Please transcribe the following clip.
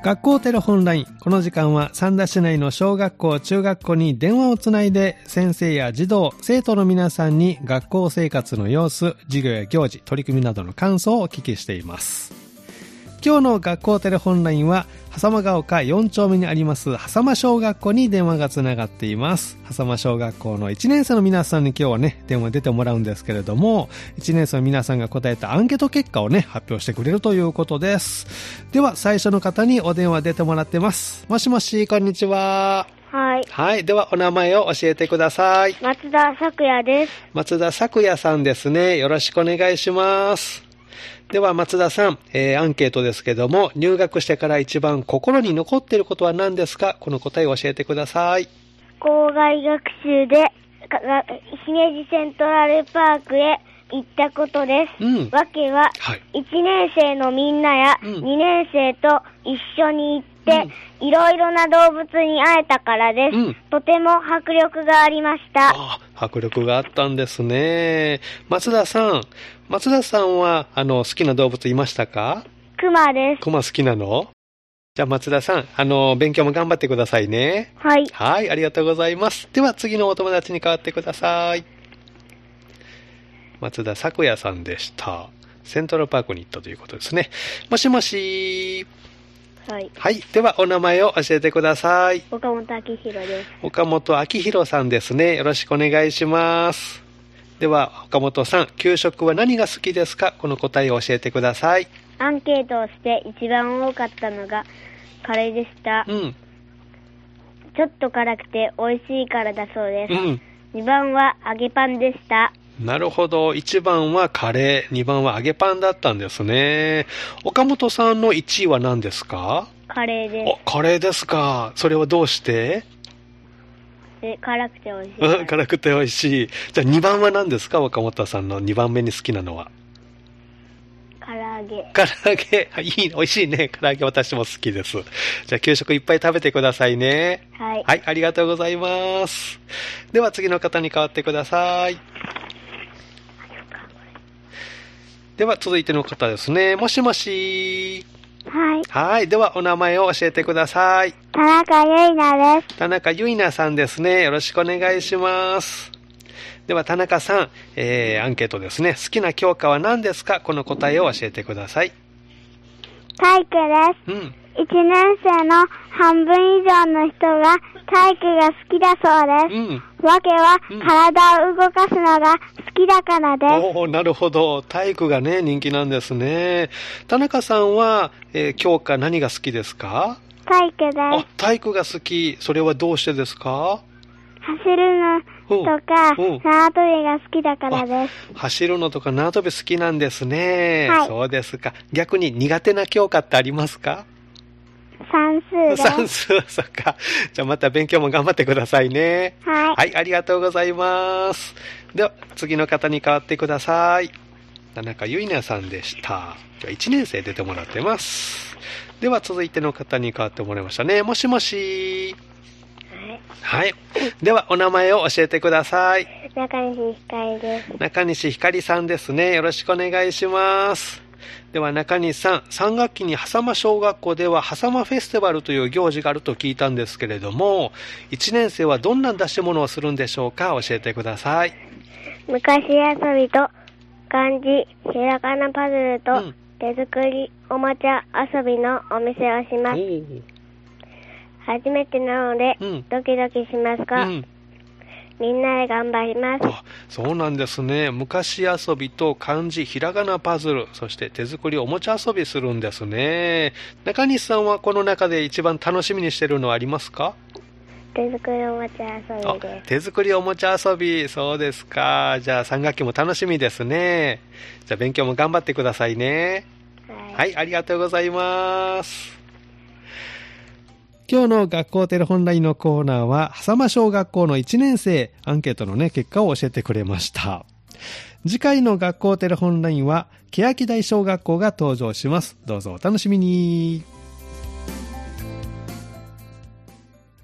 学校テレホンライン。この時間は三田市内の小学校、中学校に電話をつないで先生や児童、生徒の皆さんに学校生活の様子、授業や行事、取り組みなどの感想をお聞きしています。今日の学校テレホンラインは狭間が丘4丁目にあります狭間小学校に電話がつながっています。狭間小学校の1年生の皆さんに今日はね電話出てもらうんですけれども、1年生の皆さんが答えたアンケート結果をね発表してくれるということです。では最初の方にお電話出てもらってます。もしもし、こんにちは。 はい。 はい。ではお名前を教えてください。 松田咲也です。 松田咲也さんですね。よろしくお願いします。では松田さん、アンケートですけども、入学してから一番心に残っていることは何ですか？この答えを教えてください。 校外学習で姫路セントラルパークへ行ったことです。わけは、1年生のみんなや2年生と一緒に行って、いろいろな動物に会えたからです。とても迫力がありました。 迫力があったんですね。松田さんは好きな動物いましたか？ クマです。 クマ好きなの？じゃあ松田さん、勉強も頑張ってくださいね。 はい。 はい、ありがとうございます。では次のお友達に代わってください。松田咲也さんでした。セントラルパークに行ったということですね。もしもし。 はい。 はい。ではお名前を教えてください。 岡本明宏です。 岡本明宏さんですね。よろしくお願いします。では岡本さん、給食は何が好きですか？この答えを教えてください。 アンケートをして一番多かったのがカレーでした。ちょっと辛くて美味しいからだそうです。2番は揚げパンでした。 なるほど。1番はカレー、2番は揚げパンだったんですね。岡本さんの1位は何ですか？ カレーです。 カレーですか。それはどうして？ 辛くて美味しい。 辛くて美味しい。じゃあ2番は何ですか？岡本さんの2番目に好きなのは。 唐揚げ。 唐揚げ。いい、美味しいね。唐揚げ私も好きです。じゃあ給食いっぱい食べてくださいね。 はい。 はい、ありがとうございます。では次の方に代わってください。では続いての方ですね。もしもし。 はい。 はい。ではお名前を教えてください。 田中結菜です。 田中結菜さんですね。よろしくお願いします。では田中さん、アンケートですね。好きな教科は何ですか？この答えを教えてください。 体育です。1年生の半分以上の人が体育が好きだそうです。わけは、体を動かすのが好きだからです。 なるほど。体育がね、人気なんですね。田中さんは、教科何が好きですか？ 体育です。 体育が好き。それはどうしてですか？ 走るのとか、縄跳びが好きだからです。 走るのとか縄跳び好きなんですね。 はい。 そうですか。逆に苦手な教科ってありますか？ 算数です。 算数、そっか。じゃあまた勉強も頑張ってくださいね。 はい。 はい、ありがとうございます。では、次の方に代わってください。田中結菜さんでした。今日は1年生出てもらってます。では、続いての方に代わってもらいましたね。もしもし。はい。では、お名前を教えてください。 中西ひかりです。 中西ひかりさんですね。よろしくお願いします。では中西さん、3学期に狭間小学校では狭間フェスティバルという行事があると聞いたんですけれども、1年生はどんな出し物をするんでしょうか？教えてください。 昔遊びと漢字、ひらがなパズルと手作りおもちゃ遊びのお店をします。初めてなのでドキドキしますが、みんなで頑張ります。 そうなんですね。昔遊びと漢字、ひらがなパズル、そして手作りおもちゃ遊びするんですね。中西さんはこの中で一番楽しみにしているのはありますか？ 手作りおもちゃ遊びです。 手作りおもちゃ遊び、そうですか。じゃあ3学期も楽しみですね。じゃあ勉強も頑張ってくださいね。はい、ありがとうございます。今日の学校テレホンラインのコーナーは狭間小学校の1年生アンケートのね結果を教えてくれました。次回の学校テレホンラインは欅台小学校が登場します。どうぞお楽しみに。